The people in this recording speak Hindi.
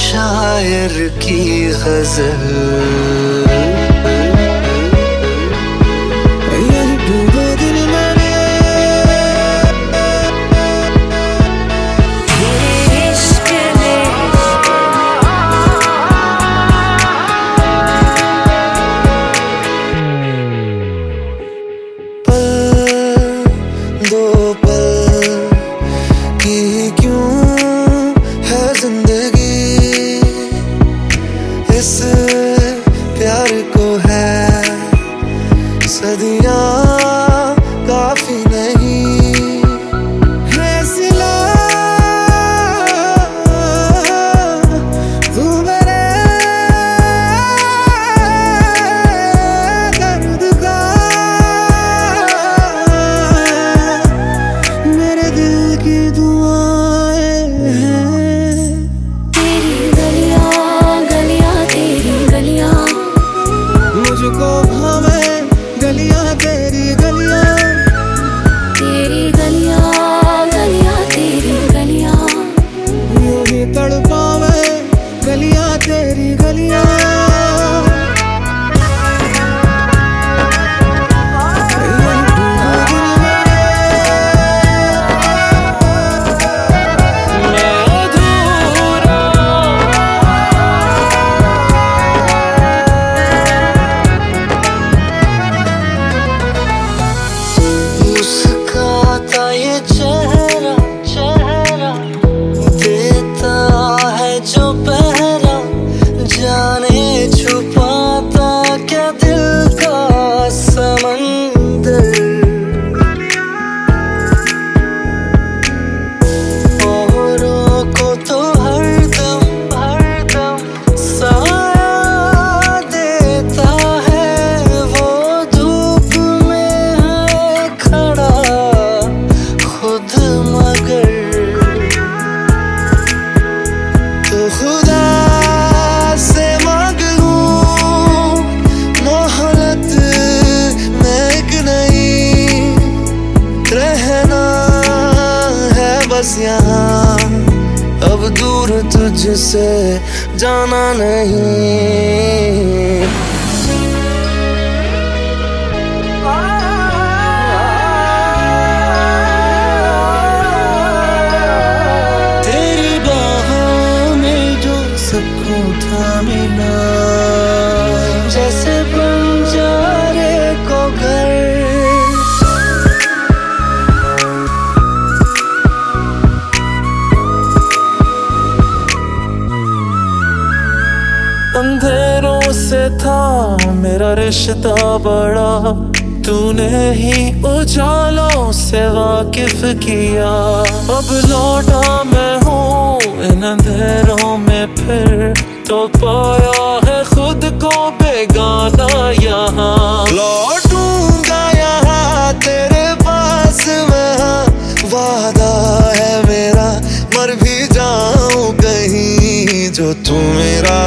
शायर की गजल। दो पल की क्यों है जिंदगी, इस प्यार को है सदियां काफी नहीं। है सिला तू मेरे दर्द का, मेरे दिल की दुआएं हैं। तेरी गलियां गलियां तेरी गलियां, मुझको भावे गलियां तेरी गलियां। तेरी गलियां गलियां तेरी गलियां, यूं ही तड़पावे गलियां तेरी गलियां। मुस्काता ये चेहरा चेहरा देता है जो पहरा, जाने छुपाता क्या दिल का समंदर। औरों को तो हरदम हरदम साया देता है, वो धूप में है खड़ा खुद मगर। तो खुदा से मांग लूं मोहब्बत में एक नहीं, रहना है बस यहाँ, अब दूर तुझसे जाना नहीं। तेरी बाहों में जो सबको थामिना, जैसे बंजारे को घर। अंधेरों से था मेरा रिश्ता बड़ा, तूने ही उजालों से वाकिफ किया। अब लौटा मैं हूँ इन अंधेरों में फिर, तो पाया है खुद को बेगाना यहाँ। लौटूंगा यहाँ तेरे पास मैं, वादा है मेरा, मर भी जाऊं कहीं जो तू मेरा